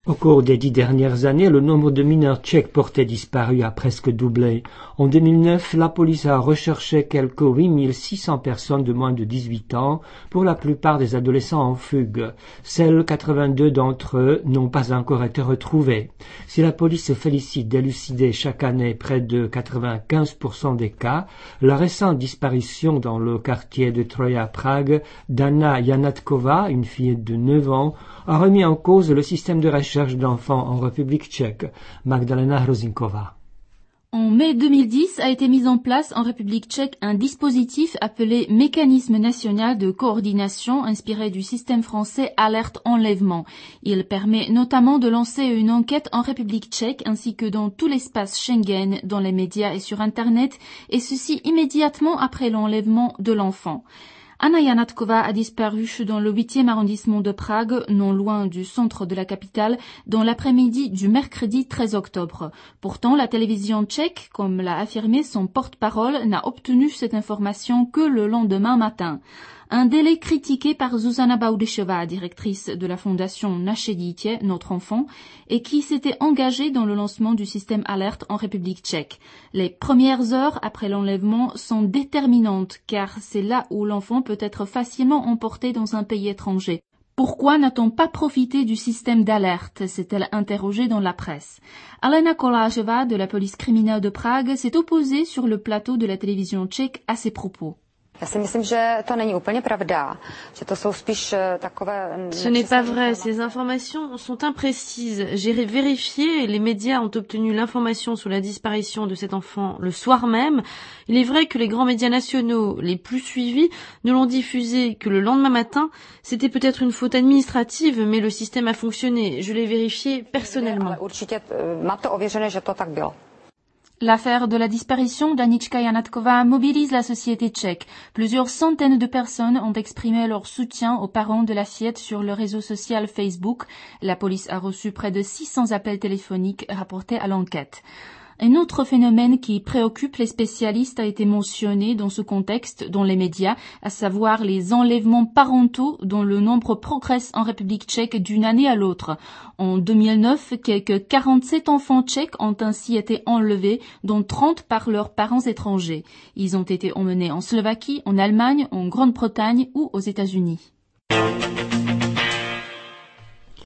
Au cours des 10 dernières années, le nombre de mineurs tchèques portés disparus a presque doublé. En 2009, la police a recherché quelques 8600 personnes de moins de 18 ans, pour la plupart des adolescents en fugue. Seuls 82 d'entre eux n'ont pas encore été retrouvés. Si la police se félicite d'élucider chaque année près de 95% des cas, la récente disparition dans le quartier de Troja à Prague d'Anna Janatkova, une fille de 9 ans, a remis en cause le système de recherche d'enfants en République tchèque. Magdalena Hrozinkova. En mai 2010 a été mis en place en République tchèque un dispositif appelé Mécanisme national de coordination inspiré du système français Alerte Enlèvement. Il permet notamment de lancer une enquête en République tchèque ainsi que dans tout l'espace Schengen, dans les médias et sur Internet, et ceci immédiatement après l'enlèvement de l'enfant. Anna Janatkova a disparu dans le 8e arrondissement de Prague, non loin du centre de la capitale, dans l'après-midi du mercredi 13 octobre. Pourtant, la télévision tchèque, comme l'a affirmé son porte-parole, n'a obtenu cette information que le lendemain matin. Un délai critiqué par Zuzana Baudišová, directrice de la fondation Naše dítě, Notre Enfant, et qui s'était engagée dans le lancement du système Alerte en République tchèque. Les premières heures après l'enlèvement sont déterminantes, car c'est là où l'enfant peut être facilement emporté dans un pays étranger. Pourquoi n'a-t-on pas profité du système d'alerte, s'est-elle interrogée dans la presse. Alena Kolářová de la police criminelle de Prague s'est opposée sur le plateau de la télévision tchèque à ces propos. Ce n'est pas vrai, ces informations sont imprécises. J'ai vérifié, les médias ont obtenu l'information sur la disparition de cet enfant le soir même. Il est vrai que les grands médias nationaux, les plus suivis, ne l'ont diffusé que le lendemain matin. C'était peut-être une faute administrative, mais le système a fonctionné. Je l'ai vérifié personnellement. L'affaire de la disparition d'Anička Janatkova mobilise la société tchèque. Plusieurs centaines de personnes ont exprimé leur soutien aux parents de la fillette sur le réseau social Facebook. La police a reçu près de 600 appels téléphoniques rapportés à l'enquête. Un autre phénomène qui préoccupe les spécialistes a été mentionné dans ce contexte dans les médias, à savoir les enlèvements parentaux dont le nombre progresse en République tchèque d'une année à l'autre. En 2009, quelques 47 enfants tchèques ont ainsi été enlevés, dont 30 par leurs parents étrangers. Ils ont été emmenés en Slovaquie, en Allemagne, en Grande-Bretagne ou aux États-Unis.